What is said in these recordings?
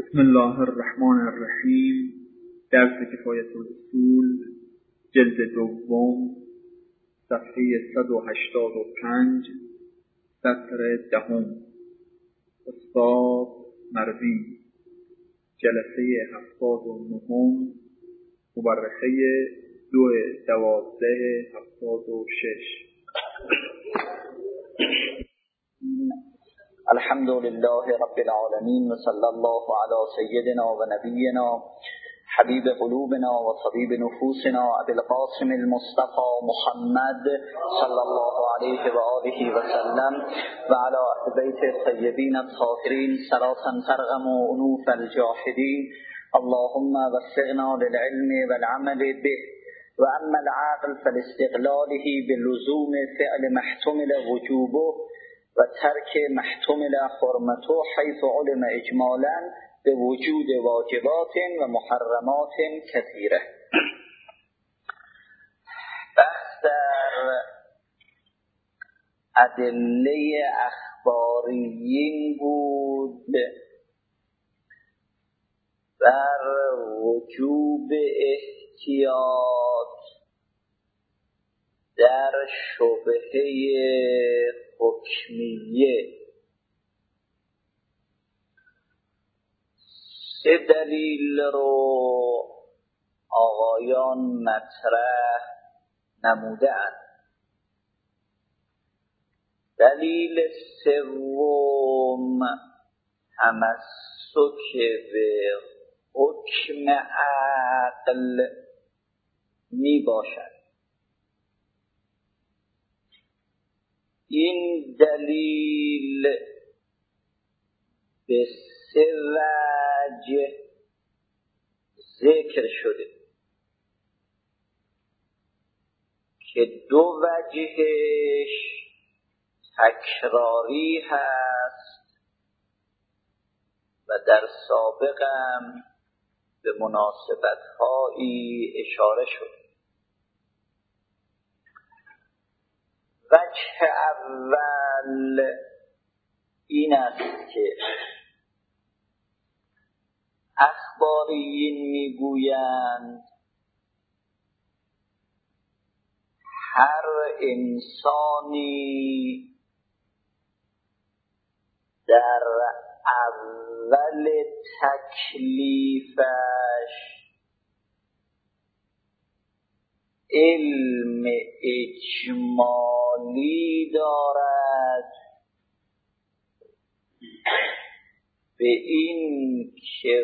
بسم الله الرحمن الرحیم. درس کفایت الاصول جلد دوم صفحه 185 سطر دهم. استاد مروی، جلسه 79 مورخه 2/12/76. الحمد لله رب العالمين وصلى الله على سيدنا ونبينا حبيب قلوبنا وطبيب نفوسنا أبي القاسم المصطفى محمد صلى الله عليه وآله وسلم وعلى أهل بيت الطيبين الطاهرين صلاة ترغم أنوف الجاحدين. اللهم وفقنا للعلم والعمل به، وأما العقل فلاستقلاله بلزوم فعل محتمل وجوبه و ترک محتمل حرمته حيث علم اجمالا به وجود واجبات و محرمات کثیره. بحث در ادله اخباریین بود بر وجوب احتیاط در شبهه حکمیه. 3 دلیل رو آقایان مطرح نمودند. دلیل سوم تمسک به حکم عقل می باشد. این دلیل به 3 وجه ذکر شده که 2 وجهش تکراری هست و در سابقم به مناسبت‌هایی اشاره شد. وجه اول این است که اخباریین میگویند هر انسانی در اول تکلیفش علم اجمالی دارد به این که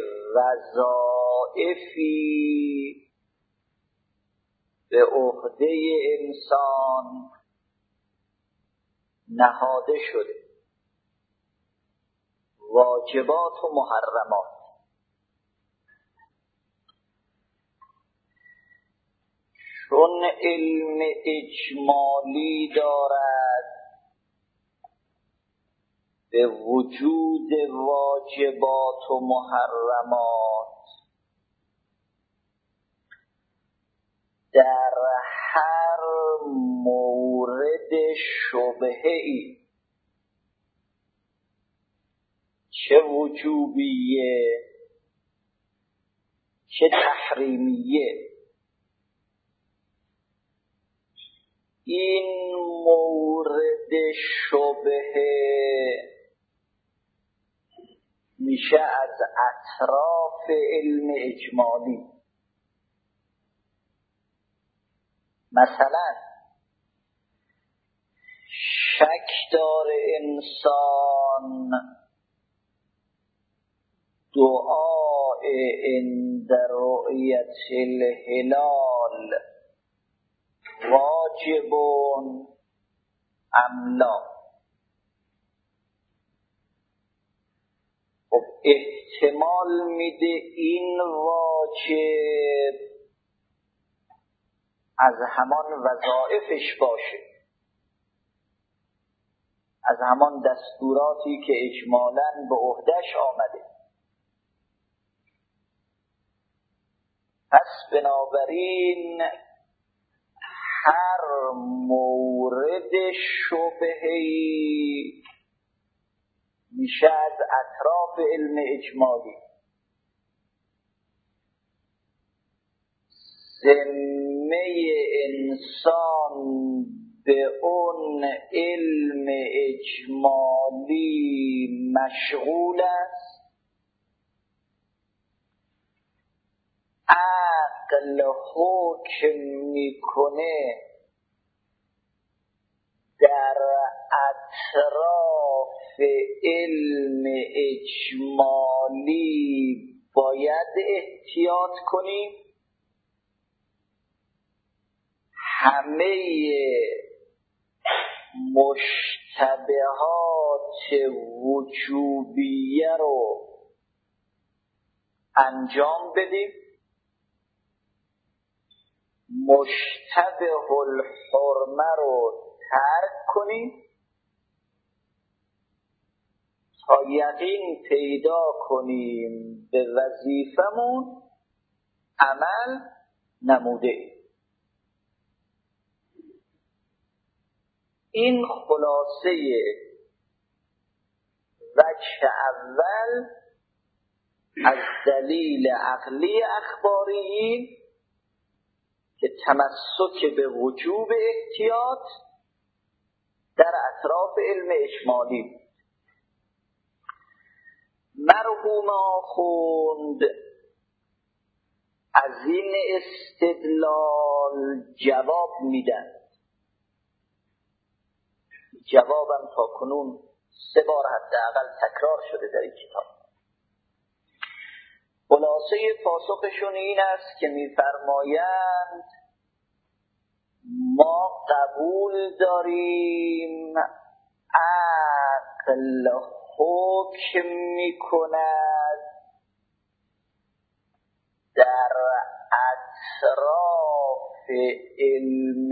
وظایفی به عهده انسان نهاده شده، واجبات و محرمات. چون علم اجمالی دارد به وجود واجبات و محرمات، در هر مورد شبهه‌ای، چه وجوبیه چه تحریمیه، این مورد شبهه میشه از اطراف علم اجمالی. مثلا شک داره انسان دعاء عند رؤیت الهلال واجبون ام لا. خب احتمال میده این واجب از همان وظایفش باشه، از همان دستوراتی که اجمالاً به عهده‌اش آمده. پس بنابراین هر مورد شبهه‌ای میشه از اطراف علم اجمالی. ذمه انسان به اون علم اجمالی مشغول است، عقل حکم میکنه در اطراف علم اجمالی باید احتیاط کنیم. همه مشتبهات وجوبیه رو انجام بدیم، مشتبه الحرمه رو ترک کنیم تا یقین پیدا کنیم به وظیفمون عمل نموده. این خلاصه وجه اول از دلیل عقلی اخباری که تمسک به وجوب احتیاط در اطراف علم اجمالی بود. مرحوم آخوند از این استدلال جواب میدن. جوابم تا کنون 3 بار حداقل تکرار شده در این کتاب. خلاصه پاسخشون این است که میفرمایند ما قبول داریم عقل حکم میکند در اطراف علم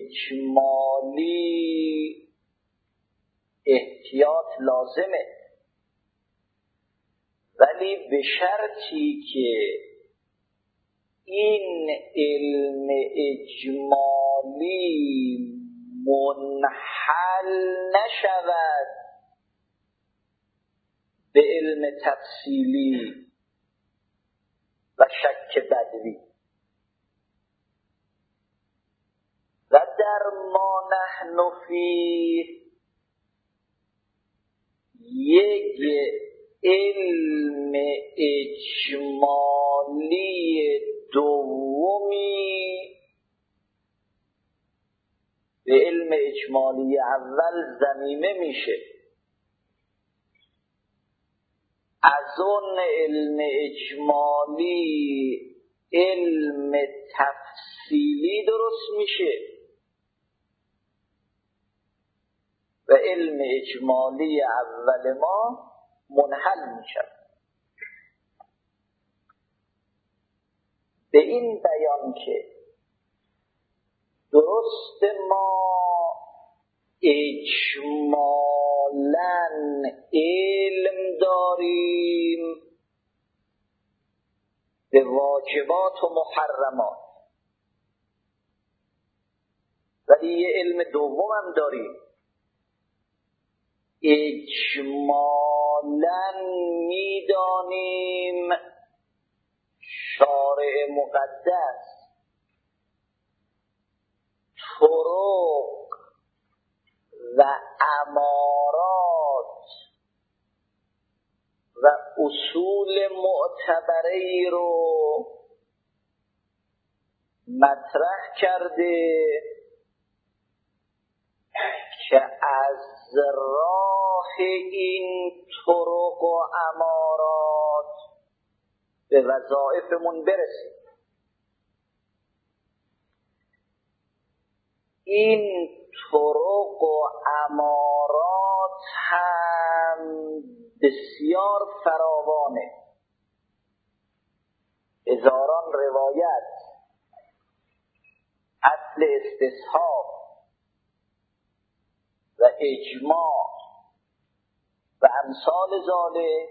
اجمالی احتیاط لازمه، ولی به شرطی که این علم اجمالی منحل نشود به علم تفصیلی و شک بدوی. و در ما نحن فیه یک علم اجمالی دومی به علم اجمالی اول ضمیمه میشه. از اون علم اجمالی علم تفصیلی درست میشه و علم اجمالی اول ما منحل میشه. به این بیان که درست ما اجمالاً علم داریم به واجبات و محرمات، ولی یه علم دوم هم داریم، اجمالاً میدانیم شارع مقدس طرق و امارات و اصول معتبری رو مطرح کرده که از راه این طرق و امارات به وظایفمون برسیم. این طرق و امارات هم بسیار فراوانه، هزاران روایت، اصل استصحاب و اجماع و امثال ذالک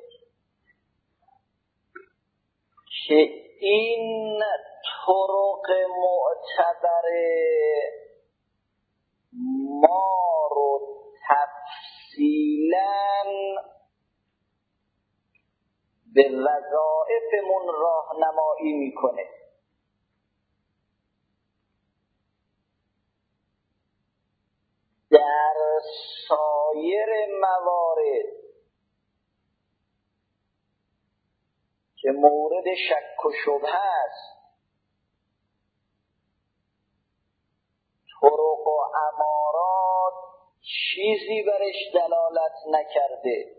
که این طرق معتبره ما رو تفصیلاً به وظائفمون راهنمایی میکنه. در سایر موارد که مورد شک و شبهه است، طرق و امارات چیزی برش دلالت نکرده،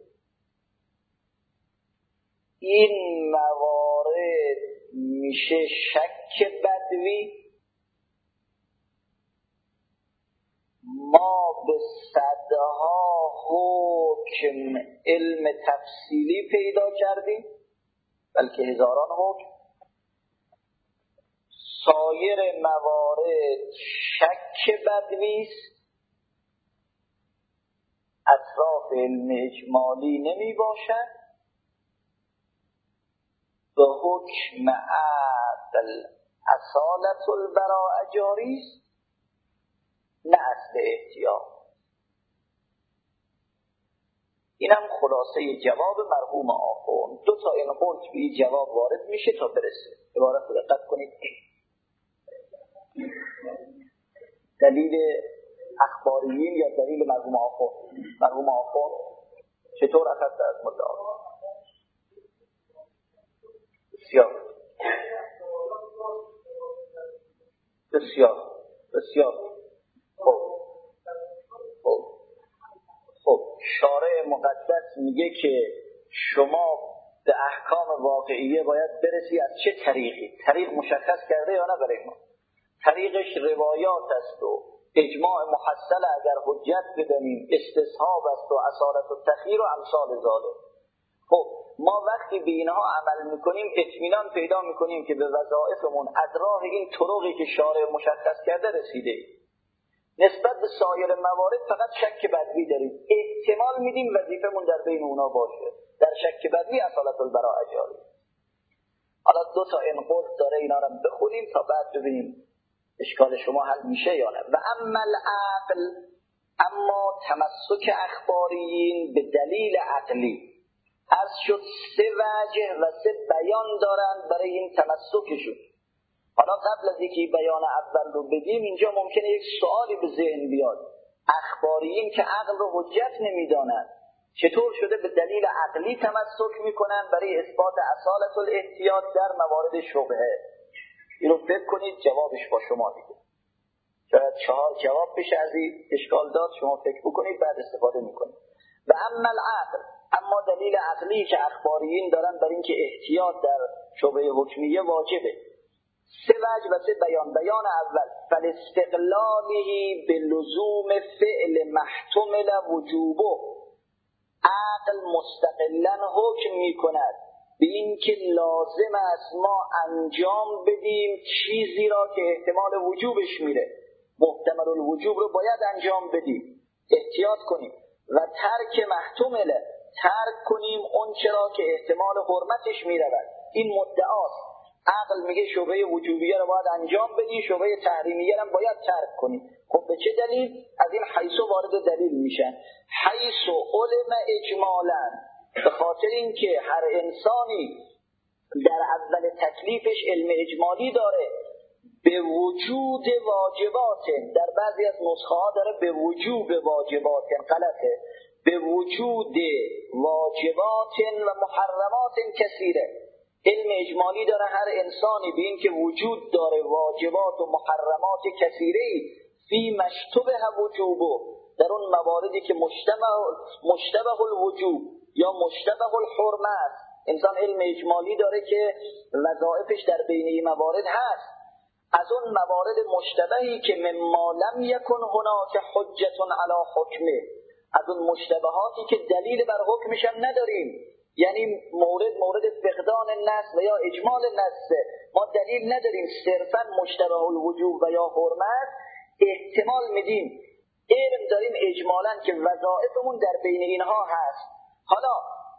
این موارد میشه شک بدوی. ما به صدها حکم علم تفصیلی پیدا کردیم، بلکه هزاران حکم. سایر موارد شک بدویست، اطراف علم اجمالی نمی باشد، به حکم عقل اصالت البراء جاریست، نه اصل احتیاط. اینم خلاصه جواب مرحوم آخوند. 2 تا این قلت به این جواب وارد میشه تا برسه. عبارت رو دقت کنید. دلیل اخباریین یا دلیل مرحوم آخوند؟ مرحوم آخوند چطور اخذت از مدعا؟ بسیار خب شارع مقدس میگه که شما به احکام واقعیه باید برسی از چه طریقی؟ طریق مشخص کرده یا نه برای ما؟ طریقش روایات است و اجماع محصل اگر حجت بدانیم، استصحاب است و اصالت و تخییر و امثال ذالک. خب ما وقتی به اینها عمل میکنیم اطمینان پیدا میکنیم که به وظایفمون از راه این طرقی که شارع مشخص کرده رسیده. نسبت به سایر موارد فقط شک بدوی داریم، احتمال میدیم وظیفمون در بین اونا باشه. در شک بدوی اصالت البراء جاری. حالا 2 تا انقاض داره، اینا رو بخونیم تا بعد ببینیم اشکال شما حل میشه یا نه. و اما العقل، اما تمسک اخباریین به دلیل عقلی، عرض شد 3 وجه و 3 بیان دارن برای این تمسکشون. حالا قبل از اینکه بیان اول رو بگیم، اینجا ممکنه یک سوالی به ذهن بیاد. اخباریین که عقل رو حجت نمیدانند، چطور شده به دلیل عقلی تمسک میکنن برای اثبات اصالت الاحتیاط در موارد شبهه؟ اینو فکر کنید، جوابش با شما دیگه. شاید 4 جواب بشه از این اشکال داد، شما فکر بکنید بعد استفاده میکنید. و اما العقل، اما دلیل عقلی که اخباریین دارن برای اینکه احتیاط در شبهه حکمیه واجبه، 3 وجه و 3 بیان. بیان اول، فالاستقلاله به لزوم فعل محتمل وجوبه، عقل مستقلاً حکم میکند به این که لازم است ما انجام بدیم چیزی را که احتمال وجوبش میره، محتمل الوجوب رو باید انجام بدیم، احتیاط کنیم. و ترک محتمله، ترک کنیم اون چرا که احتمال حرمتش میرود. این مدعاست. عقل میگه شبهه وجوبیه رو باید انجام بدی، شبهه تحریمیه رو باید ترک کنی. خب به چه دلیل؟ از این حیث وارد دلیل میشن. حیث علم اجمالا، به خاطر اینکه هر انسانی در اول تکلیفش علم اجمالی داره به وجود واجبات، در بعضی از نسخه ها داره به وجوب واجبات، غلطه، به وجود واجبات و محرمات کثیره. علم اجمالی داره هر انسانی به این که وجود داره واجبات و محرمات کثیری فی مشتبه وجوبه، در اون مواردی که مشتبه الوجوب یا مشتبه الحرمه است. انسان علم اجمالی داره که وظایفش در بین این موارد هست. از اون موارد مشتبهی که مما لم یکن هناک حجت علی حکمه، از اون مشتبهاتی که دلیل بر حکمش هم نداریم، یعنی مورد فقدان نص و یا اجمال نص، ما دلیل نداریم، صرفا مشتبه الوجوب و یا حرمت احتمال میدیم، علم داریم اجمالا که وظایفمون در بین اینها هست. حالا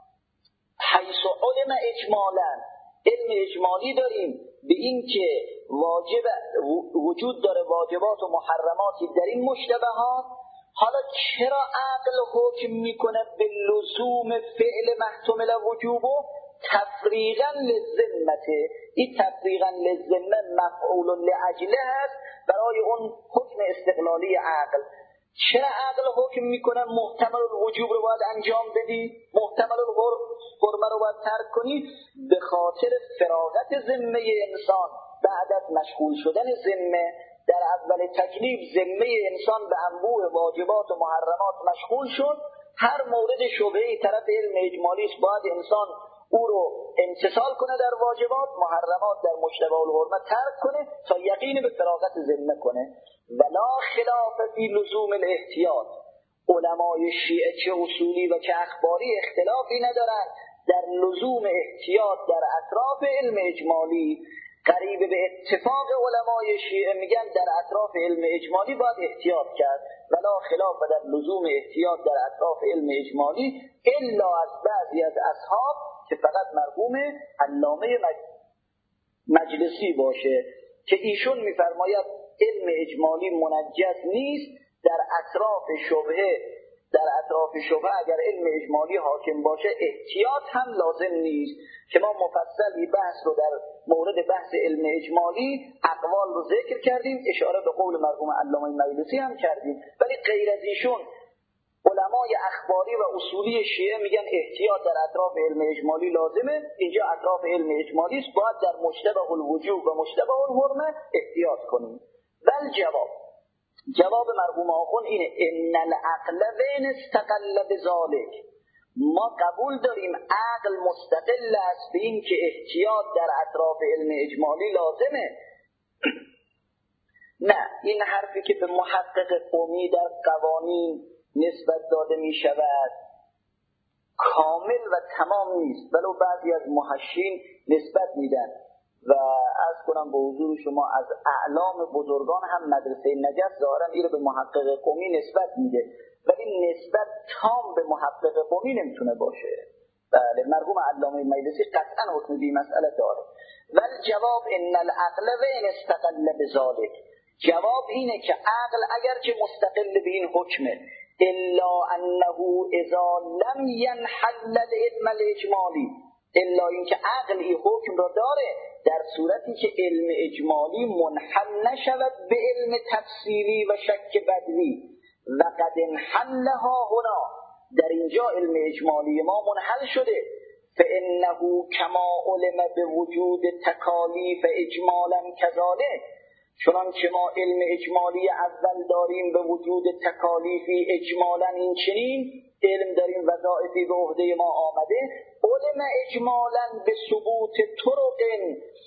حیث علم اجمالا، علم اجمالی داریم به این که واجب وجود داره واجبات و محرماتی در این مشتبهات. حالا چرا عقل حکم میکنه به لزوم فعل محتمل وجوبه؟ تفریغا للذمته. این تفریغا للذمه مفعول لاجله هست برای اون حکم استقلالی عقل. چرا عقل حکم میکنه محتمل الوجوب رو باید انجام بدی، محتمل الحرمه رو باید ترک کنی؟ به خاطر فراغت ذمه انسان بعد از مشغول شدن ذمه. در اول تکلیف ذمه انسان به انبوه واجبات و محرمات مشغول شد. هر مورد شبهه‌ای طرف علم اجمالی است، باید انسان او رو امتثال کنه در واجبات، محرمات در مجتبی الحرمه ترک کنه تا یقین به فراغت ذمه کنه. ولا خلاف فی لزوم الاحتیاط. علمای شیعه چه اصولی و چه اخباری اختلافی ندارند در لزوم احتیاط در اطراف علم اجمالی. قریب به اتفاق علمای شیعه میگن در اطراف علم اجمالی باید احتیاط کرد. ولا خلاف در لزوم احتیاط در اطراف علم اجمالی الا از بعضی از اصحاب که فقط مرحوم علامه مجلسی باشه که ایشون میفرماید علم اجمالی منجز نیست. در اطراف شبهه اگر علم اجمالی حاکم باشه احتیاط هم لازم نیست، که ما مفصلی بحث رو در مورد بحث علم اجمالی اقوال رو ذکر کردیم، اشاره به قول مرحوم علامه مجلسی هم کردیم. ولی غیر از ایشون علمای اخباری و اصولی شیعه میگن احتیاط در اطراف علم اجمالی لازمه. اینجا اطراف علم اجمالی است، باید در مجتبی الوجوب و مجتبی الحرمه احتیاط کنیم. بل جواب مرحوم آخون اینه: ان العقل وین استقل بذالک. ما قبول داریم عقل مستقل است به این که احتیاط در اطراف علم اجمالی لازمه. نه، این حرفی که به محقق قمی در قوانین نسبت داده می شود کامل و تمام نیست، ولو بعضی از محشین نسبت میدن و عرض کنم به حضور شما از اعلام بزرگان هم مدرسه نجف ظاهرا این رو به محقق قمی نسبت میده، ولی نسبت تام به محقق قمی نمیتونه باشه. بله، مرحوم علامه مجلسی قطعا حکم بی مسئله داره. ولی جواب ان العقل و ان استقل بذالک، جواب اینه که عقل اگرچه مستقل به این حکمه، الا انه اذا لم ينحل العلم الاجمالی، الا اینکه عقل این حکم را داره در صورتی که علم اجمالی منحل نشود به علم تفصیلی و شک بدوی. و قد انحلها هنا، در اینجا علم اجمالی ما منحل شده. فانه کما علم به وجود تکالیف اجمالا کذالک، چنانچه ما علم اجمالی اول داریم به وجود تکالیفی اجمالا این چنین علم داریم وظایفی به عهده ما آمده، علم اجمالا به ثبوت طرق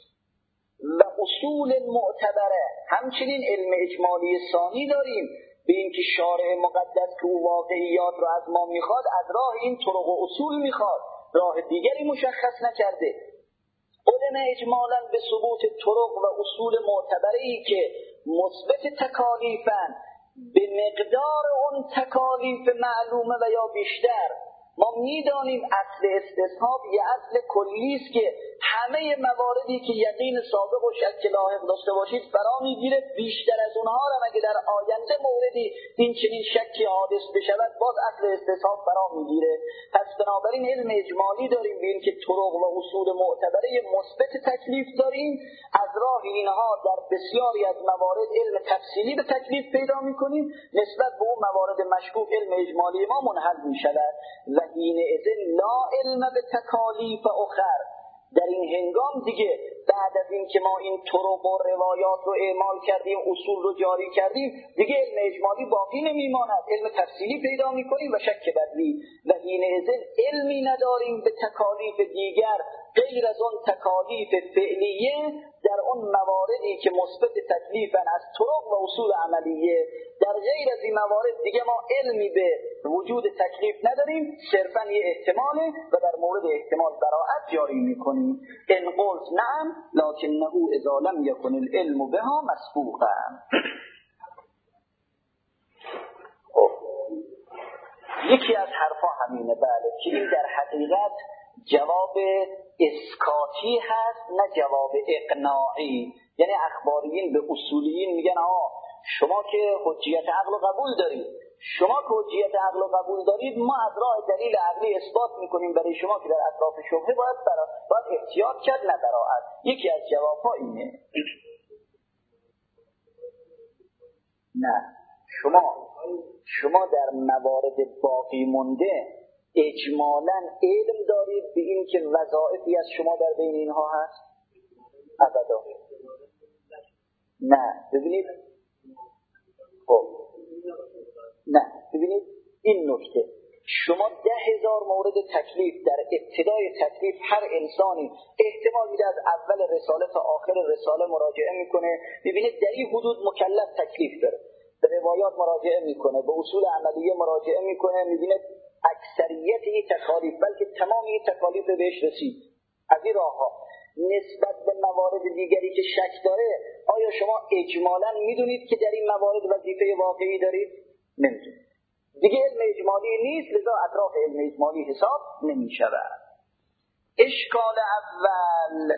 و اصول معتبره. همچنین علم اجمالی ثانی داریم به اینکه شارع مقدس که او واقعیات را از ما میخواد از راه این طرق و اصول میخواد، راه دیگری مشخص نکرده. علم اجمالا به ثبوت طرق و اصول معتبری که مثبت تکالیفن به مقدار اون تکالیف معلومه و یا بیشتر. ما میدانیم اصل استصحاب یه اصل کلی است که همه مواردی که یقین سابق و شک لاحق داشته باشید فرا میگیره، بیشتر از اونها را اگه در آینده موردی این چنین شکی حادث بشود باز اصل استصحاب فرا میگیره. پس بنابراین علم اجمالی داریم به این که طرق و اصول معتبره مثبت تکلیف داریم، از راه اینها در بسیاری از موارد علم تفصیلی به تکلیف پیدا میکنیم، نسبت به اون موارد مشکوک علم اجمالی ما منحل میشود. و حینئذ لا علم به تکالیف اخر، در این هنگام دیگه بعد از این که ما این طرق و روایات رو اعمال کردیم، اصول رو جاری کردیم، دیگه علم اجمالی باقی نمیماند، علم تفصیلی پیدا میکنیم و شک بدوی. و حینئذ علمی نداریم به تکالیف دیگر غیر از اون تکالیف فعلیه در اون مواردی که مثبت تکلیفن از طرق و اصول عملیه. در غیر از این موارد دیگه ما علمی به وجود تکلیف نداریم، صرفا یه احتماله و در مورد احتمال براءت جاری میکنیم. ان قلت نعم لکنه اذا لم یکن العلم بها مسبوقا. یکی از حرفا همینه، بله، که این در حقیقت جواب اسکاتی هست نه جواب اقناعی. یعنی اخباریین به اصولیین میگن شما که حجیت عقل قبول دارید، شما که حجیت عقل قبول دارید، ما از راه دلیل عقلی اثبات میکنیم برای شما که در اطراف شبهه باید احتیاط کرد نه براءت. یکی از جوابها اینه. نه، شما در موارد باقی مونده اجمالاً علم دارید به این که وظایفی از شما در بین اینها هست؟ ابدا نه. ببینید این نکته، شما 10,000 مورد تکلیف در ابتدای تکلیف هر انسانی احتمال میده از اول رساله تا آخر رساله مراجعه میکنه، میبینید در این حدود مکلف تکلیف داره، به روایات مراجعه میکنه، به اصول عملیه مراجعه میکنه، میبینید اکثریت این تکالیف بلکه تمام این تکالیف بهش رسید. از این راهها نسبت به موارد دیگری که شک داره، آیا شما اجمالاً میدونید که در این موارد وظیفه واقعی دارید؟ نمیدونید. دیگه علم اجمالی نیست، لذا اطراف علم اجمالی حساب نمیشود. اشکال اول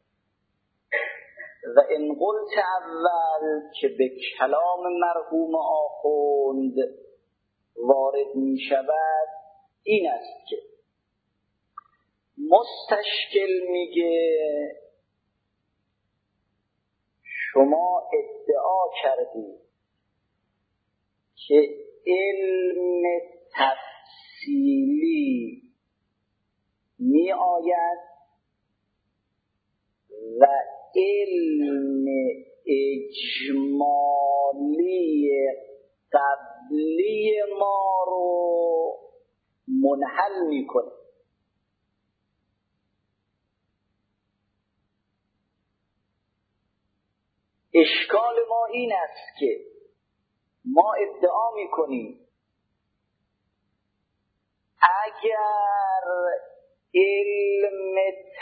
و ان قلت اول که به کلام مرحوم آخوند وارد میشود این است که مستشکل میگه شما ادعا کردید که علم تفصیلی می آید و علم اجمالی قبلی ما رو منحل می کنه. اشکال ما این است که ما ادعا میکنیم اگر علم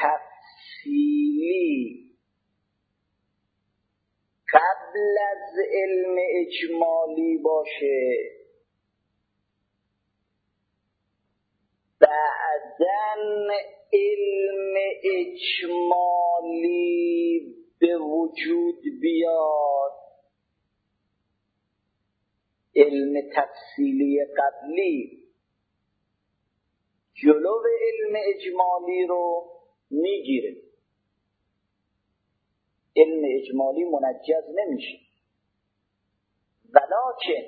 تفصیلی قبل از علم اجمالی باشه، بعداً علم اجمالی به وجود بیاد، علم تفصیلی قبلی جلو علم اجمالی رو میگیره، علم اجمالی منجز نمیشه. ولکن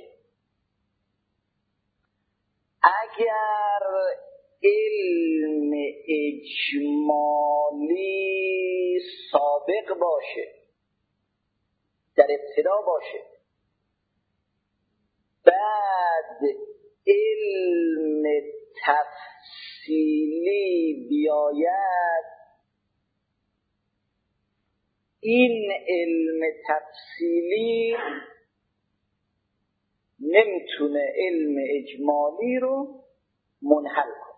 اگر علم اجمالی سابق باشه، در ابتدا باشه، بعد علم تفصیلی بیاید، این علم تفصیلی نمیتونه علم اجمالی رو منحل کنه.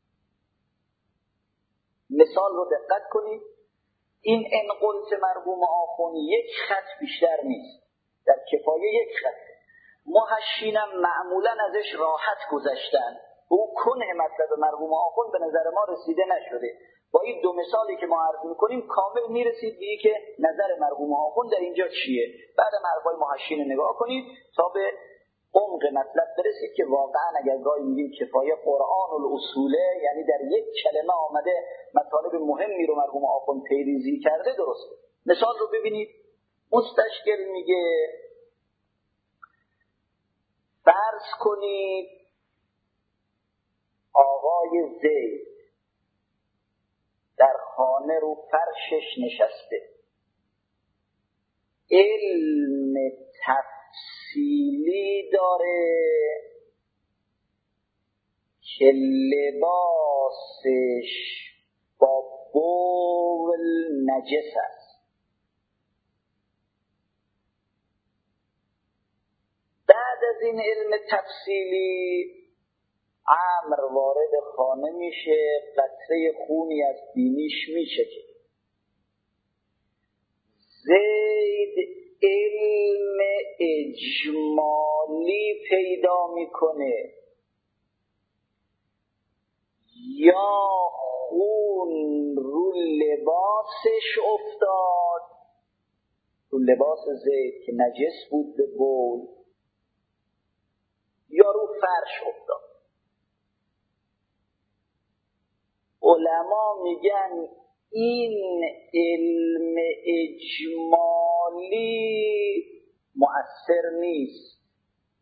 مثال رو دقت کنید، این ان قلت مرحوم آخوند یک خط بیشتر نیست، در کفایه یک خط. محشینم معمولا ازش راحت گذشتن، او کنه مطلب مرحوم آخوند به نظر ما رسیده نشده. با این دو مثالی که ما عرض میکنیم کامل میرسید به که نظر مرحوم آخوند در اینجا چیه. بعد حرفای محشین نگاه کنید تا به عمق مطلب برسید که واقعا اگر گاهی میگیم کفایه قرآن الاصوله، یعنی در یک کلمه آمده مطالب مهمی رو مرحوم آخوند پیریزی کرده، درسته. مثال رو ببینید. مستشکل میگه فرض کنید آقای زید در خانه رو فرشش نشسته، علم تفصیلی داره که لباسش با بول نجس است. بعد از این علم تفصیلی عمرو وارد خانه میشه، قطره خونی از بینیش میچکه. زید علم اجمالی پیدا میکنه، یا خون رو لباسش افتاد، رو لباس زید که نجس بود به بول، یا رو فرش افتاد. علما میگن این علم اجمالی مؤثر نیست،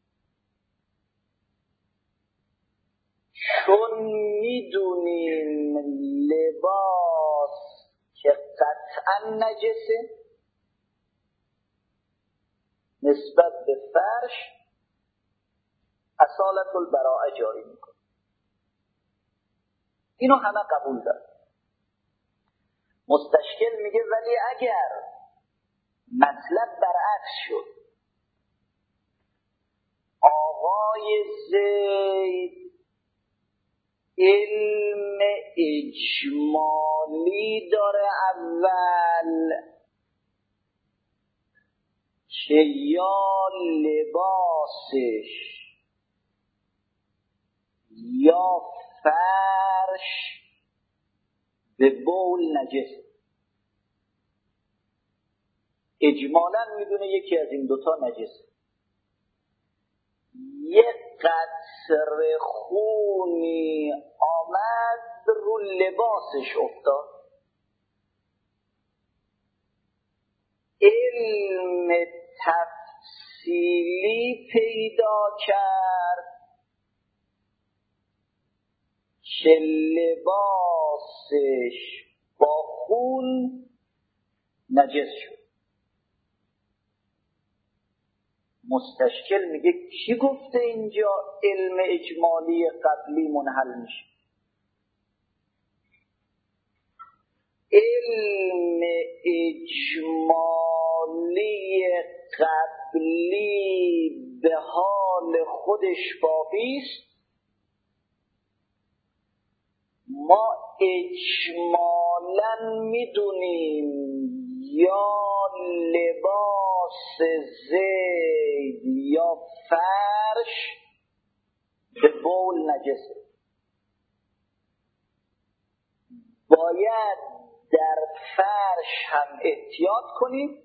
چون میدونیم لباس که قطعا نجسه نسبت به فرش اصالت البراءه جاری میکنه. اینو همه قبول دارن. مستشکل میگه ولی اگر مطلب برعکس شد، آقای زید علم اجمالی داره اول که یا لباسش یا فرش به بول نجس، اجمالا میدونه یکی از این دوتا نجسه. یک قطره خونی آمد رو لباسش افتاد، علم تفصیلی پیدا کرد که لباسش با خون نجس شد. مستشکل میگه کی گفته اینجا علم اجمالی قبلی منحل میشه؟ علم اجمالی قبلی به حال خودش باقیست، ما اجمالاً میدونیم یا لباس زید یا فرش به بول نجسه. باید در فرش هم احتیاط کنیم.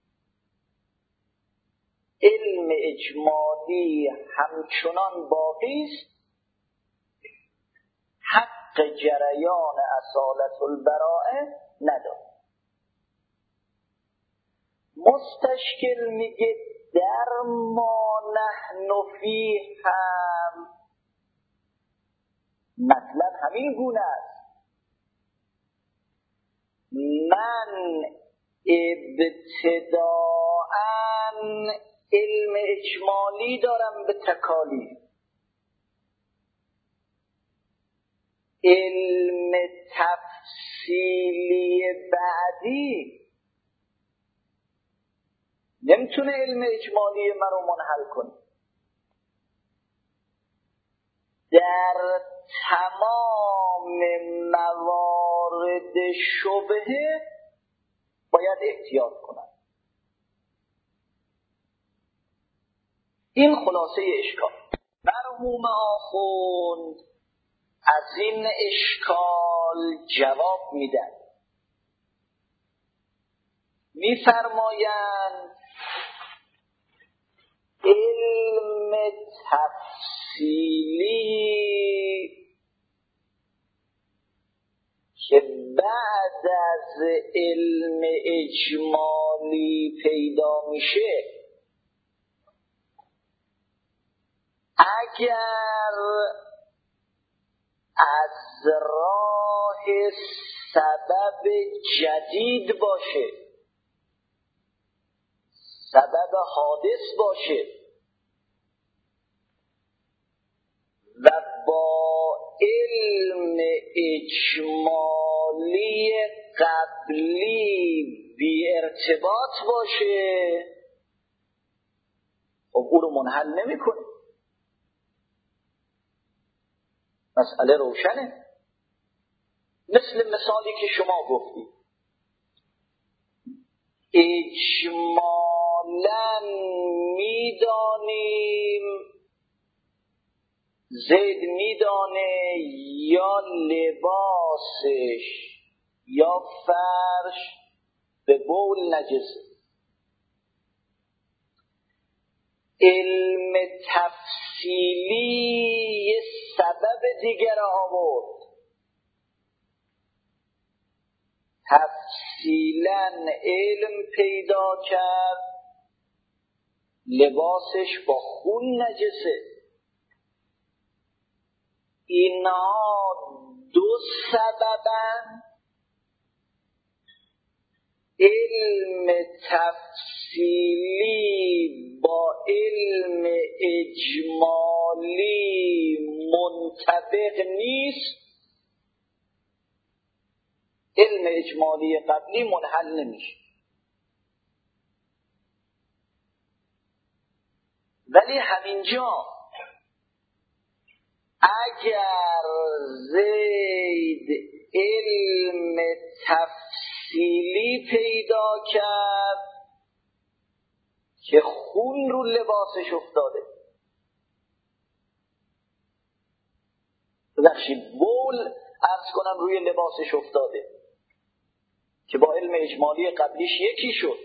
علم اجمالی همچنان باقیست، حق جریان اصالت البراءه نداره. مستشکل میگه در ما نحن فیه هم مطلب همین گونه است. من ابتداءً علم اجمالی دارم به تکالیف، علم تفصیلی بعدی نمیتونه علم اجمالی من رو منحل کنه. در تمام موارد شبهه باید احتیاط کنم. این خلاصه اشکال. مرحوم آخوند از این اشکال جواب میدن، میفرمایند علم تفصیلی که بعد از علم اجمالی پیدا میشه، اگر از راه سبب جدید باشه، سبب حادث باشه و با علم اجمالی قبلی بی ارتباط باشه، خب او رو منحل نمی کنه. مسئله روشنه. مثل مثالی که شما گفتید، اجمالاً میدانیم زید میدانه یا لباسش یا فرش به بول نجسه. علم تفصیلی یه سبب دیگر آورد، تفصیلاً علم پیدا کرد لباسش با خون نجسه. اینها دو سببن. علم تفصیلی با علم اجمالی منطبق نیست. علم اجمالی قبلی منحل نمیشه. ولی همینجا اگر زید علم تفصیلی پیدا کرد که خون رو لباسش افتاده، ببخشید بول عرض کنم روی لباسش افتاده که با علم اجمالی قبلیش یکی شد،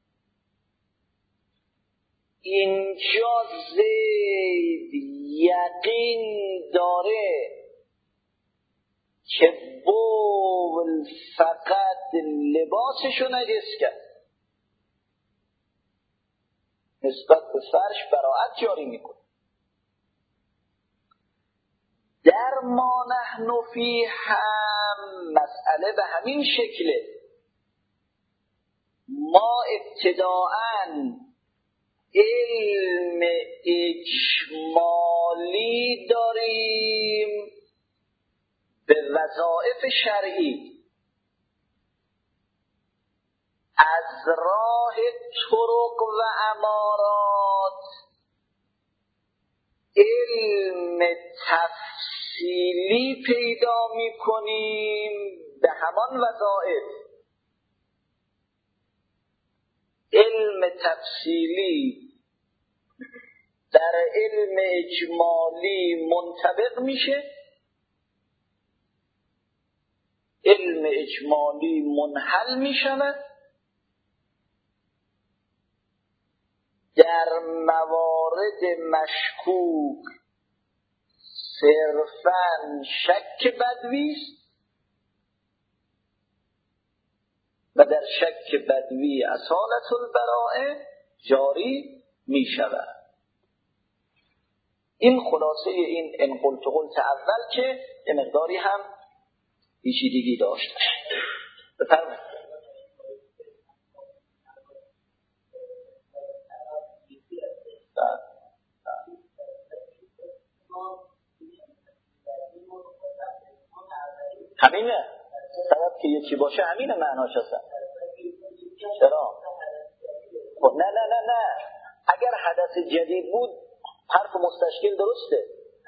اینجا زید یقین داره که بول فقط لباسشو نجس کرد، نسبت به فرش براءت جاری میکنه. در ما نحن فی هم مسئله به همین شکله. ما ابتداءً علم اجمالی داریم به وظایف شرعی، از راه طرق و امارات علم تفصیلی پیدا می کنیم به همان وظایف. علم تفصیلی در علم اجمالی منطبق میشه، علم اجمالی منحل میشود. در موارد مشکوک صرفاً شک بدویست و در شک بدوی اصالت البراءه جاری می شود. این خلاصه این ان قلت اول که یه مقداری هم پیچیدگی داشت. بفرمایید. همینه سبب که یکی باشه همینه معناش هست. چرا؟ خب نه اگر حدث جدید بود حرف مستشکل درسته.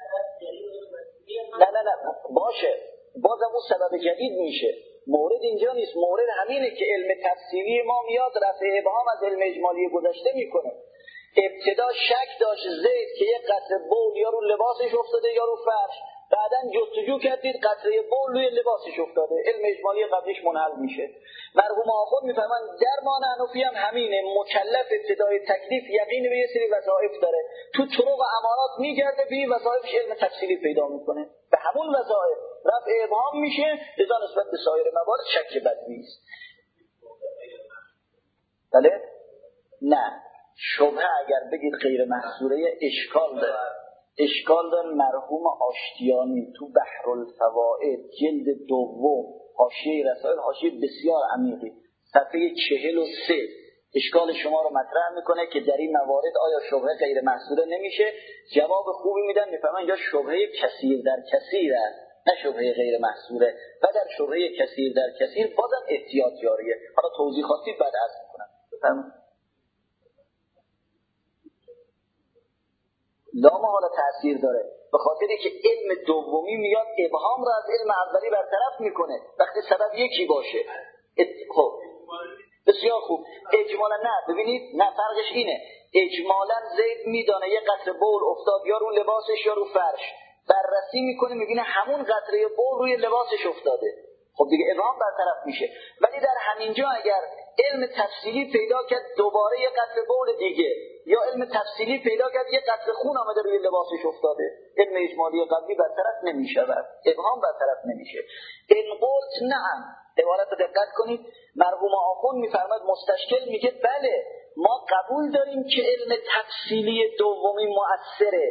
نه باشه بازم اون سبب جدید میشه. مورد اینجا نیست، مورد همینه که علم تفصیلی ما میاد رفع ابهام از علم اجمالی گذشته میکنه. ابتدا شک داشت زید که یک قطره بول یا رو لباسش افتاده یا رو فرش، بعدن جستجو کردید قطره بول روی لباسش افتاده، علم اجمالی قبلیش منحل میشه. مرحوم آخوند میفهمن در ما نحنفی هم همینه، مکلف ابتدای تکلیف یقین به یه سری وظایف داره، تو طرق و امارات میگرده به این وظایفش علم تفصیلی پیدا میکنه، به همون وظایف رفع ابهام میشه، لذا نسبت به سایر موارد شک بدوی است. بله؟ نه شبهه اگر بگید غیر محصوره اشکال داره. مرحوم آشتیانی تو بحرالفوائد جلد دوم حاشیه رسائل، حاشیه بسیار عمیقی، صفحه 43 اشکال شما رو مطرح میکنه که در این موارد آیا شبهه غیر محصوره نمیشه. جواب خوبی میدن، میفهمن اینجا شبهه کثیر در کثیره نه شبهه غیر محصوره، و در شبهه کثیر در کثیر بازم احتیاط جاریه. حالا توضیح خواستید بعد عرض میکنم. بفرمایید. لا محاله تأثیر داره، به خاطری که علم دومی میاد ابهام را از علم اولی برطرف میکنه وقتی سبب یکی باشه. خب بسیار خوب. اجمالا نه ببینید، نه فرقش اینه، اجمالا زید میدانه یه قطره بول افتاد یا رو لباسش یا رو فرش، بررسی میکنه میبینه همون قطره بول روی لباسش افتاده، خب دیگه ابهام برطرف میشه. ولی در همینجا اگر علم تفصیلی پیدا کرد دوباره یه قطره بول دیگه، یا علم تفصیلی پیدا کرد یه قطره خون آمده روی لباسش افتاده، علم اجمالی قبلی برطرف نمیشود، ابهام برطرف نمیشه. ان قلت نعم، عبارت رو دقت کنید. مرحوم آخوند میفرماد مستشکل میگه بله ما قبول داریم که علم تفصیلی دومی مؤثره،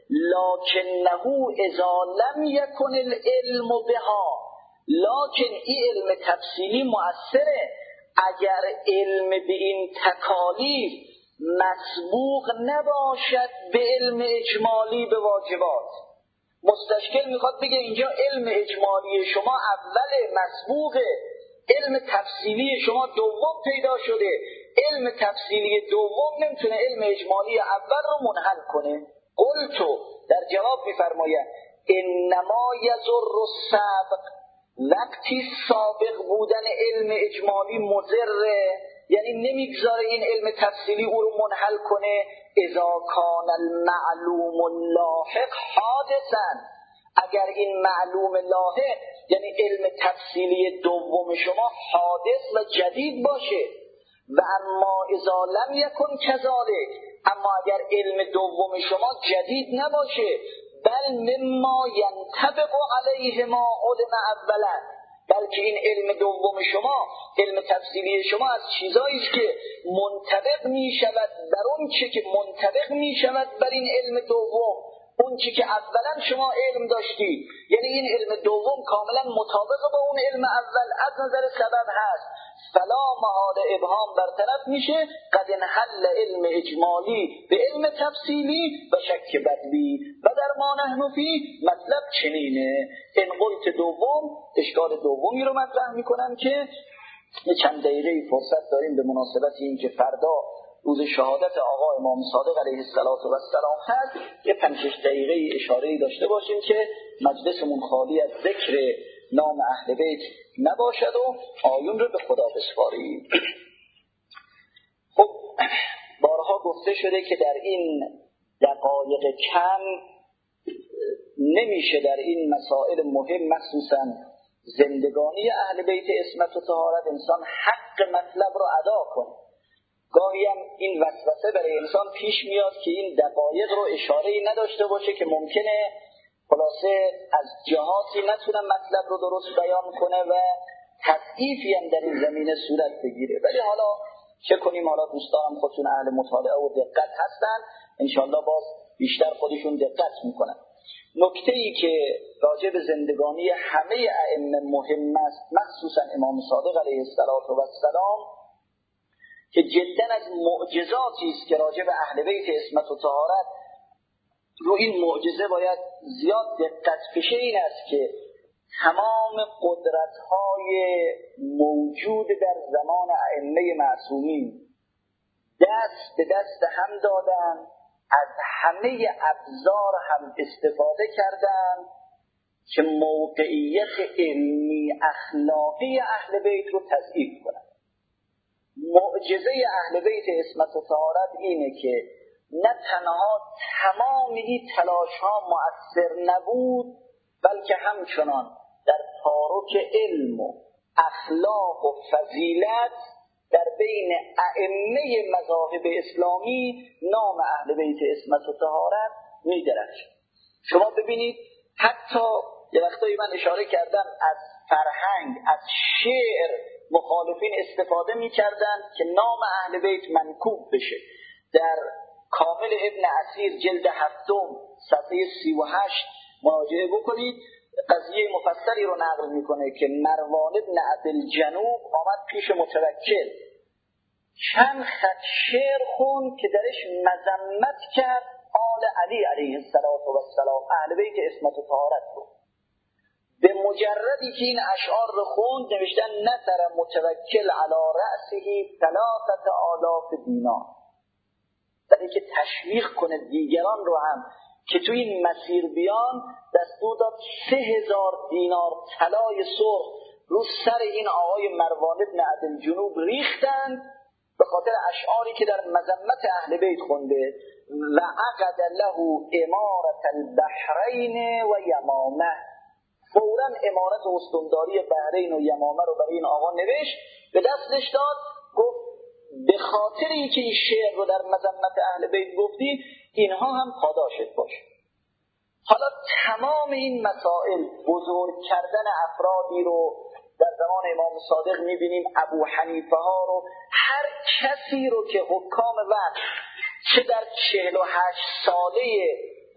لکنه اذا لم یکن العلم بها، لکن این علم تفصیلی مؤثره اگر علم به این تکالیف مسبوق نباشد به علم اجمالی به واجبات. مستشکل میخواد بگه اینجا علم اجمالی شما اول مسبوقه، علم تفصیلی شما دوم پیدا شده، علم تفصیلی دوم نمیتونه علم اجمالی اول رو منحل کنه. قلتو در جواب میفرماید انما یضر السابق، وقتی سابق بودن علم اجمالی مضره، یعنی نمیگذاره این علم تفصیلی او رو منحل کنه، اذا کان المعلوم اللاحق حادثا، اگر این معلوم لاحق یعنی علم تفصیلی دوم شما حادث و جدید باشه. و اما اذا لم یکن کذالک، اما اگر علم دوم شما جدید نباشه، بل مما ینطبق علیه ما علم اولا، بلکه این علم دوم شما، علم تفصیلی شما از چیزایی که منطبق می شود بر اون چی که منطبق می شود بر این علم دوم، اون چی که اولا شما علم داشتید، یعنی این علم دوم کاملا مطابق با اون علم اول از نظر سبب هست، فلا محال ابهام برطرف میشه، قد انحل علم اجمالی به علم تفصیلی و شک بدوی و در ما نحن فی، مطلب چنینه. این قلت دوم اشکال دومی رو مطرح میکنم که چند دقیقه فرصت داریم به مناسبت این که فردا روز شهادت آقا امام صادق علیه السلام هست، یه 5-6 دقیقه اشاره‌ای داشته باشیم که مجلسمون خالی از ذکر نام اهل بیت نباشد و آیون رو به خدا بسپاریم. خب بارها گفته شده که در این دقایق کم نمیشه در این مسائل مهم مخصوصا زندگانی اهل بیت عصمت و طهارت انسان حق مطلب رو ادا کنه. گاهی هم این وسوسه برای انسان پیش میاد که این دقایق رو اشاره‌ای نداشته باشه که ممکنه خلاصه از جهاتی نتونه مطلب رو درست بیان کنه و تضعیفی هم در این زمینه صورت بگیره. ولی حالا چه کنیم، حالا دوستانم خودشون اهل مطالعه و دقت هستن، انشالله باز بیشتر خودشون دقت میکنن. نکته‌ای که راجع به زندگانی همه ائمه مهم است، مخصوصا امام صادق علیه السلام، که جدا از معجزاتی است که راجع به اهل بیت عصمت و طهارت رو این معجزه باید زیاد دقت بشه، این است که تمام قدرت‌های موجود در زمان ائمه معصومین دست به دست هم دادن، از همه ابزار هم استفاده کردن که موقعیت علمی اخلاقی اهل بیت رو تضعیف کنن. معجزه اهل بیت عصمت و طهارت اینه که نه تنها تمام این تلاش ها مؤثر نبود، بلکه همچنان در تارک علم و اخلاق و فضیلت در بین ائمه مذاهب اسلامی نام اهل بیت عصمت و طهارت می‌درخشه. شما ببینید حتی یه وقتایی من اشاره کردم از فرهنگ، از شعر مخالفین استفاده می‌کردن که نام اهل بیت منکوب بشه. در کامل ابن اسیر جلد 7 صفحه 38 مراجعه بکنید، قضیه مفصلی رو نقل میکنه که مروان ابن عبدالجنوب آمد پیش متوکل، چند خط شعر خون که درش مذمت کرد آل علی علیه السلام، اهل بیت عصمت و طهارت رو. به مجردی که این اشعار رو خوند نوشتن نثر متوکل علی رأسه 3000 دینار، برای که تشویق کنه دیگران رو هم که تو این مسیر بیان، دستور داد 3000 دینار طلای سرخ رو سر این آقای مروان ابن عبدالجنوب ریختند به خاطر اشعاری که در مذمت اهل بیت خونده. و عقد له امارت البحرین و یمامه، فوراً امارت استانداری بحرین و یمامه رو برای این آقا نوشت، به دستش داد، گفت به خاطری که این شعر رو در مذمت اهل بیت گفتی، اینها هم پاداشت باشه. حالا تمام این مسائل، بزرگ کردن افرادی رو در زمان امام صادق میبینیم، ابو حنیفه ها رو، هر کسی رو که حکام وقت چه در 48 ساله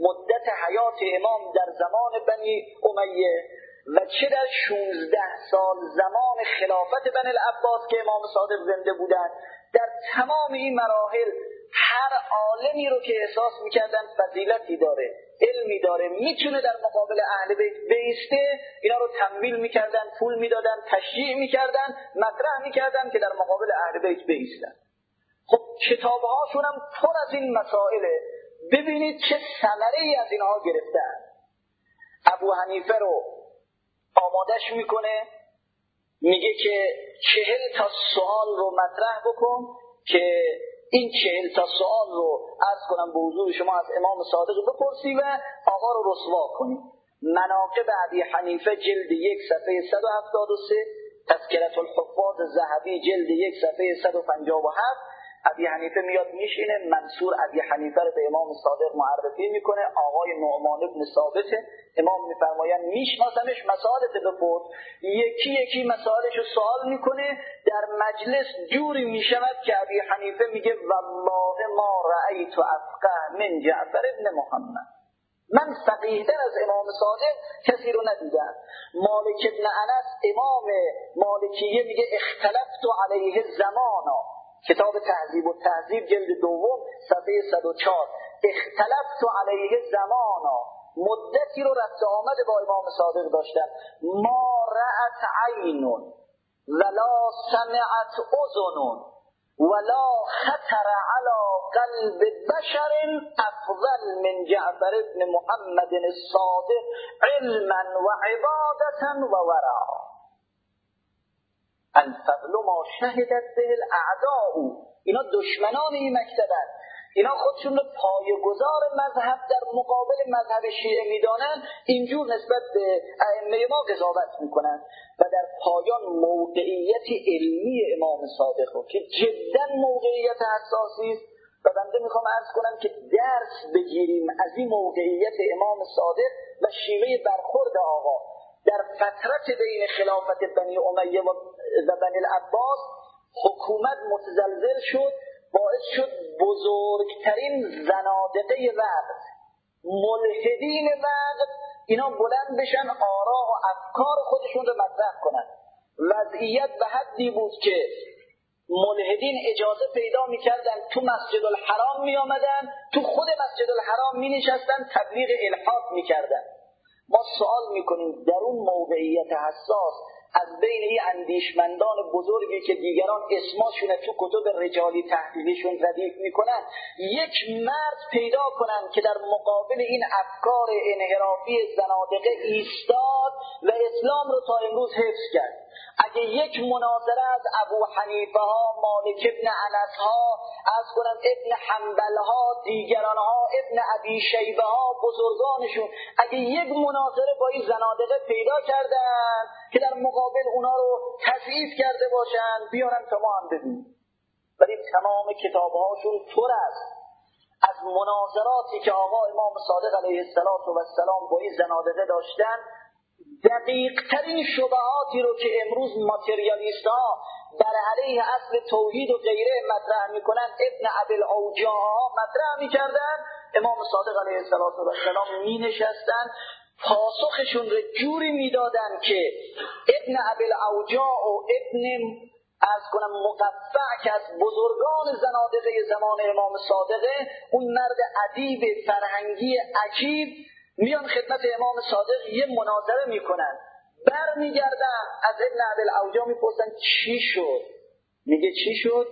مدت حیات امام در زمان بنی امیه و چه در 16 سال زمان خلافت بنی العباس که امام صادق زنده بودند، در تمام این مراحل هر عالمی رو که احساس میکردن فضیلتی داره، علمی داره، میتونه در مقابل اهل بیت بیسته، اینا رو تمویل میکردن، پول میدادن، تشجیع میکردن، مطرح میکردن که در مقابل اهل بیت بیستن. خب کتابهاشون هم پر از این مسائله. ببینید چه ثمره‌ای از اینها گرفتن. ابو حنیفه رو آمادش میکنه، میگه که 40 تا سوال رو مطرح بکن که این 40 تا سوال رو عرض کنم به حضور شما از امام صادق بپرسی و آقا رو رسوا کنی. مناقب ابی حنیفه جلد 1 صفحه 173، تذکرة الحفاظ ذهبی جلد 1 صفحه 157. ابی حنیفه میاد میشینه، منصور ابی حنیفه رو به امام صادق معرفی میکنه، آقای نعمان بن ثابت. امام میفرمایند میشناسمش، مسائلت بپرس. یکی یکی مسائلش رو سوال میکنه. در مجلس جوری میشود که ابی حنیفه میگه والله ما رأیت افقه من جعفر ابن محمد، من فقیه‌تر از امام صادق کسی رو ندیدم. مالک ابن انس امام مالکیه میگه اختلفت علیه زمانا، کتاب تهذیب و تهذیب جلد 2 صفحه 104، اختلفت علیه زمانا، مدتی رو رفت آمد با امام صادق داشتن. ما رأت عین ولا سمعت اذن ولا خطر على قلب بشر افضل من جعفر ابن محمد الصادق علما و عبادتا و ورعا. الفضل ما شهدت به الاعداء. اینا دشمنان این مکتبن، اینا خودشون رو پایه‌گذار مذهب در مقابل مذهب شیعه میدانن، اینجور نسبت به ائمه ما قضاوت میکنن و در پایان موقعیت علمی امام صادق رو که جدا موقعیت حساسی است و بنده میخوام عرض کنم که درس بگیریم از این موقعیت امام صادق و شیوه برخورد آقا در فترت بین خلافت بنی امیه و بنی العباس. حکومت متزلزل شد، باعث شد بزرگترین زنادقه وقت، ملحدین وقت، اینا بلند بشن آرا و افکار خودشون رو مطرح کنن. وضعیت به حدی بود که ملحدین اجازه پیدا میکردن تو مسجد الحرام می آمدن، تو خود مسجد الحرام می نشستن، تبلیغ الحاد میکردن. ما سوال میکنیم در اون موقعیت حساس از بین این اندیشمندان بزرگی که دیگران اسماشون تو کتب رجالی تحلیلیشون ردیف میکنن، یک مرد پیدا کنن که در مقابل این افکار انحرافی زنادقه ایستاد و اسلام رو تا امروز حفظ کرد. اگه یک مناظره از ابو حنیفه ها، مالک ابن انس ها، از کنم ابن حنبل ها، دیگران ها، ابن ابی شیبه ها، بزرگانشون، اگه یک مناظره با این زنادقه پیدا کردن که در مقابل اونا رو تضعیف کرده باشن، بیارن تا ما هم ببینیم. ولی تمام کتابهاشون پر است از مناظراتی که آقا امام صادق علیه السلام با این زنادقه داشتن. دقیق ترین شبهاتی رو که امروز ماتریالیست ها بر علیه اصل توحید و غیره مطرح میکنن، ابن ابوالعوجاء مطرح میکردن، امام صادق علیه السلام می نشستن پاسخشون رو جوری میدادن که ابن ابوالعوجاء و ابن از کنم مقفع که از بزرگان زنادقه زمان امام صادقه، اون مرد ادیب فرهنگی عجیب، میان خدمت امام صادق یه مناظره میکنن. برمیگردن از ابن ابوالعوجاء میپرسن چی شد؟ میگه چی شد؟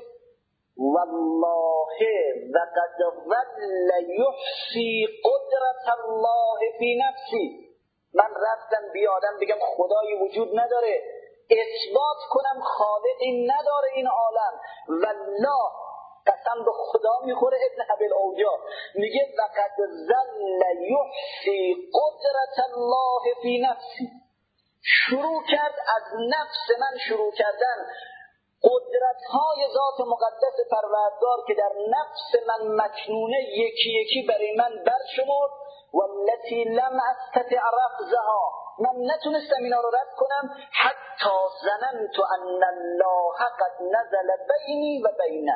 والله وقد ظل یحصی قدرت الله فی نفسی. من رفتم بیادم بگم خدایی وجود نداره، اثبات کنم خالقی نداره این عالم. والله قسم به خدا میخوره ابن ابوالعوجاء میگه وقد ظل یحصی قدرت الله فی نفسی. شروع کرد از نفس من شروع کردن قدرت‌های ذات مقدس پروردگار که در نفس من مکنونه یکی یکی برای من برشمرد. والتي لم استطع رفضها، من نتونستم اینا رو رد کنم. حتی ظننت ان الله قد نزل بینی و بینه،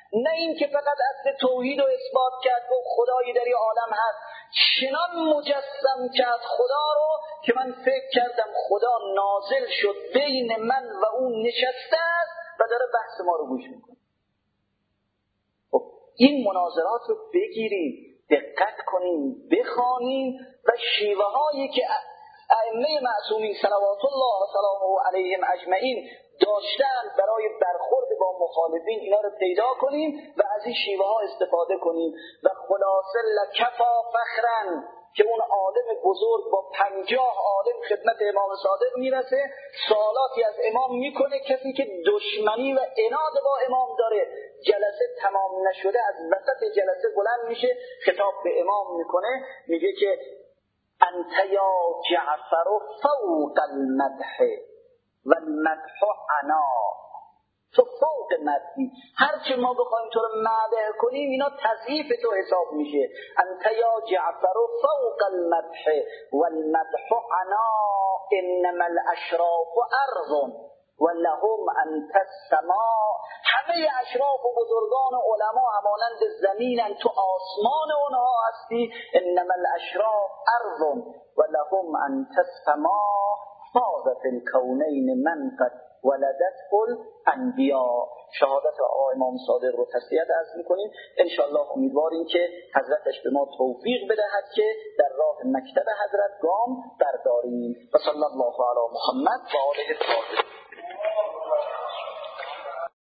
نه این که فقط اصل توحید رو اثبات کرد و خدایی در این عالم هست، چنان مجسم کرد خدا رو که من فکر کردم خدا نازل شد بین من و اون نشسته است و داره بحث ما رو گوش میکنه. خب این مناظرات رو بگیریم، دقت کنیم، بخوانیم و شیوه هایی که ائمه معصومین صلوات الله و سلامه علیهم اجمعین داشتن برای برخورد با مخالفین، اینا رو پیدا کنیم و از این شیوه ها استفاده کنیم. و خلاصه لکفا فخرن که اون عالم بزرگ با 50 عالم خدمت امام صادق میرسه، سوالاتی از امام میکنه. کسی که دشمنی و عناد با امام داره، جلسه تمام نشده از وسط جلسه بلند میشه خطاب به امام میکنه، میگه که انت یا جعفر فوق المدح و المدح عنا، تو فوق مدحی، هرچه ما بخوایم تو رو مدح کنیم اینا تضعیف تو حساب میشه. انت یا جعفر فوق المدح و المدح عنا، انما الاشراف ارض و لهم انت السماء. همه اشراف و بزرگان و علما همانند زمینن، تو آسمان اونها هستی. انما الاشراف ارض و لهم انت السماء، فاضت الکونین من قد ولدته الانبیاء. شهادت آقا امام صادق رو تسلیت عرض میکنیم. انشاءالله امیدواریم که حضرتش به ما توفیق بدهد که در راه مکتب حضرت گام برداریم. و صلی الله علی محمد و آله الطاهرین.